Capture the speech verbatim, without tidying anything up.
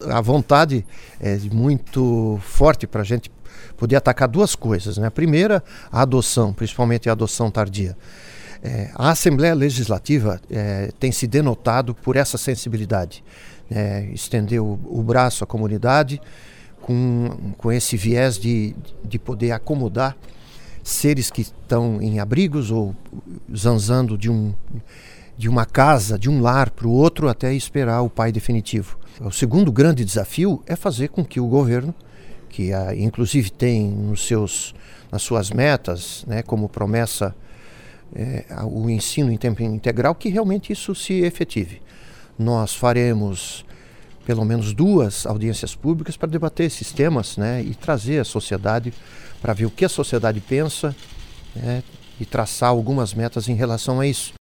a vontade é muito forte para a gente poder atacar duas coisas, né? A primeira, a adoção, principalmente a adoção tardia. É, a Assembleia Legislativa é, tem se denotado por essa sensibilidade, é, estender o, o braço à comunidade com, com esse viés de, de poder acomodar seres que estão em abrigos ou zanzando de, um, de uma casa, de um lar para o outro até esperar o pai definitivo. O segundo grande desafio é fazer com que o governo, que a, inclusive tem nos seus, nas suas metas, né, como promessa, é, o ensino em tempo integral, que realmente isso se efetive. Nós faremos pelo menos duas audiências públicas para debater esses temas, né, e trazer a sociedade para ver o que a sociedade pensa, né, e traçar algumas metas em relação a isso.